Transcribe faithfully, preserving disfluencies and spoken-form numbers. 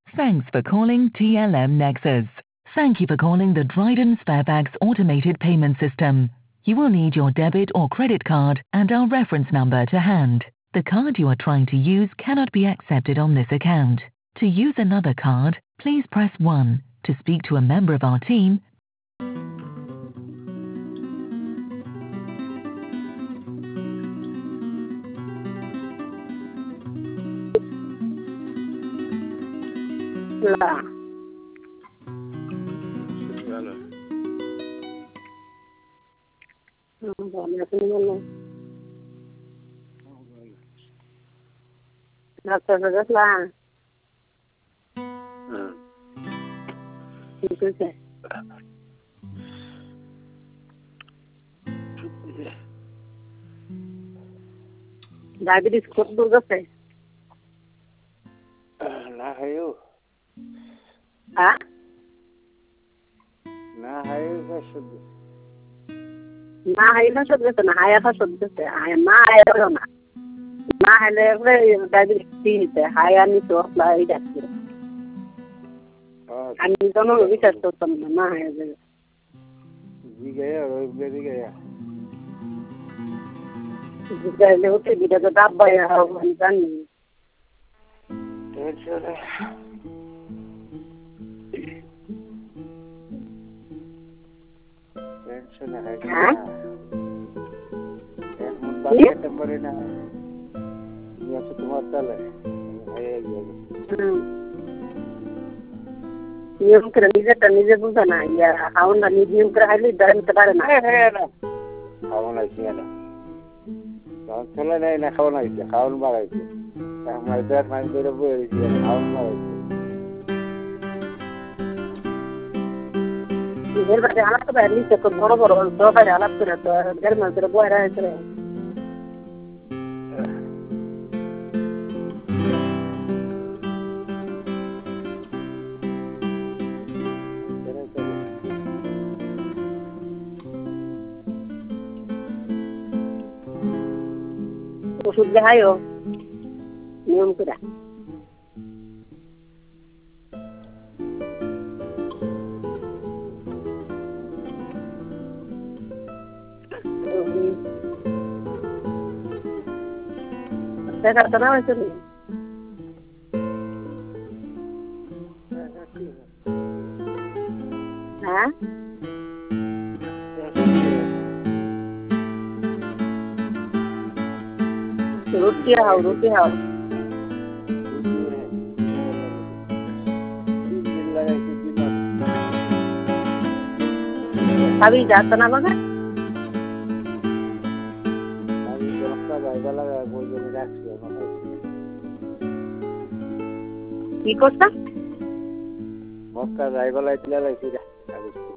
Thanks for calling T L M Nexus. Thank you for calling the Dryden Sparebags automated payment system. You will need your debit or credit card and our reference number to hand. The card you are trying to use cannot be accepted on this account. To use another card, please press one. To speak to a member of our team, La. Hello. Boleh sini nak terus lah. Hmm. Itu sih. Diabetes kod dulu sih. Na hayo. Ah? Na hayo ka shud. Na hayo na shud sih. Na hayo ka shud sih. Hayo na hayo na. Na hayo le diabetes sih. Hayo ni to lah ini sih. Ah. Ani dono bisa to sama na hayo je. जी गया और भी गया Jika lewat itu kita tak bayar kan. Tension है tension है क्या एक मुद्दा के नंबर है ना ये तो तुम्हारा चल है है ये नियम कर लीजिए तनीजे बुझा ना या हाउ ना नियम कर हाली दरन तबारे ना है ना हाउ ना किया ना तो चला नहीं ना हाउ ना किया हाउ ना बाय हमारे बैठ में मेरे वो है हाउ ना इधर बारे हालत तो पहले से तो बड़ा बड़ा तो बारे हालत तो रहता है घर में तेरे बुआ रहा है तेरे ওষুধ দেখায়ও নিয়ম করে करता ना वैसे नहीं हाँ रोटी हाउ रोटी हाउ अभी जाता ना बगा কি করছ মক্কা যাইবা লাইছিলা লাইছিলা